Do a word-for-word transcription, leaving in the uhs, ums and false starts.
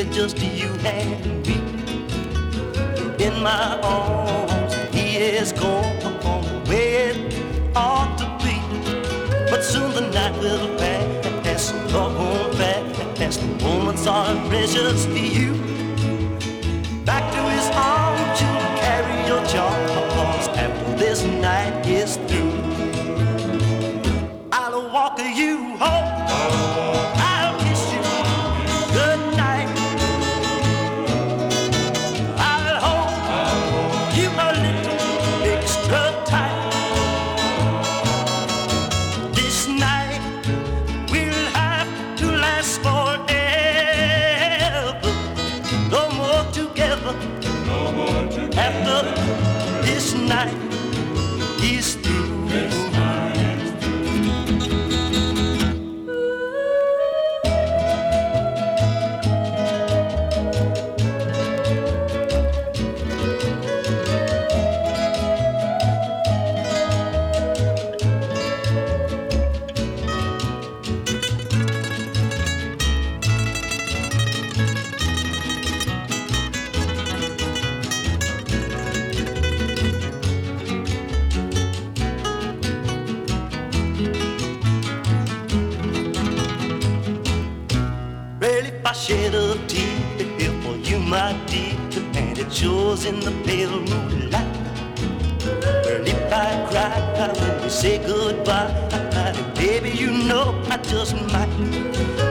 just you and me. In my arms, he is gone where it ought to be. But soon the night will pass, love won't pass. The moments are precious to you. Back to his arms, you'll carry your charms after this night is through. I'll walk you home. I'll kiss you good night. I'll hold you a little extra tight. This night will have to last forever. No more together. No more together. After this night is through. I shed a tear for you, my dear, and it shows in the pale moonlight. Well, if I cry when we say goodbye, baby, you know I just might.